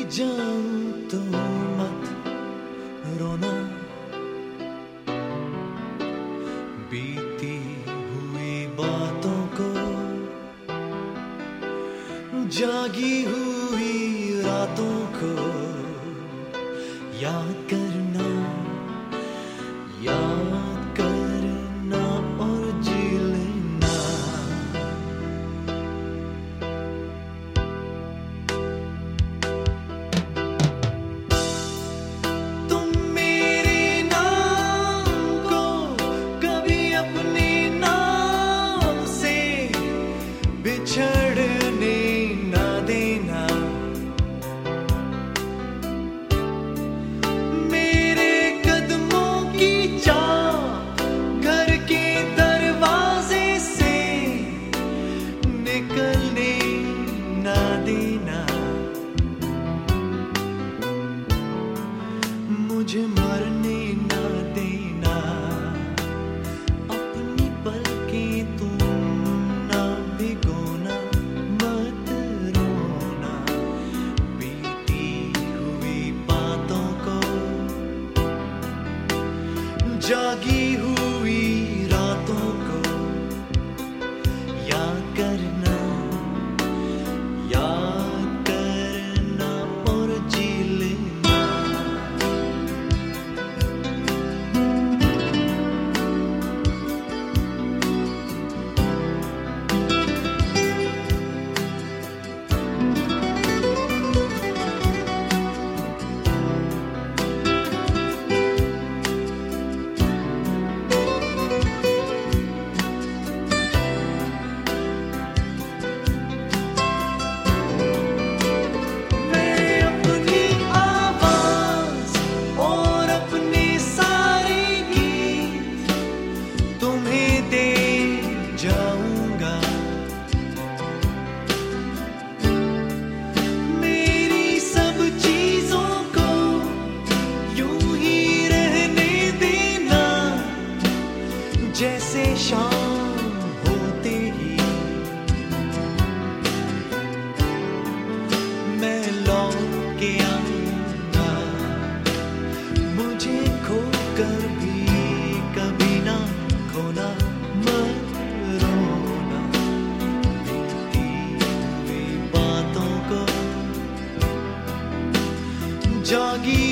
जाऊं तो मत रोना, बीती हुई बातों को, जागी हुई रातों को याद करना, याद करना और जी लेना। तुम मेरे नाम को कभी अपने नाम से बिछड़ने ना देना। मेरे कदमों की चाह घर के दरवाजे से निकलने ना देना। मुझे मरने ना देना, अपनी पलकें तुम ना भिगोना, मत रोना, बीती हुई बातों को, जागी हुई रातों को याद करना, याद करना और जी लेना। मैं अपनी आवाज और अपने सारे गीत तुम्हें दे जाऊंगा। मेरी सब चीजों को यूं ही रहने देना, जैसे शाम होते ही मैं लौट के आऊंगा। मुझे खोकर भी कभी ना खोना, मत रोना, बीती हुई बातों को, जागी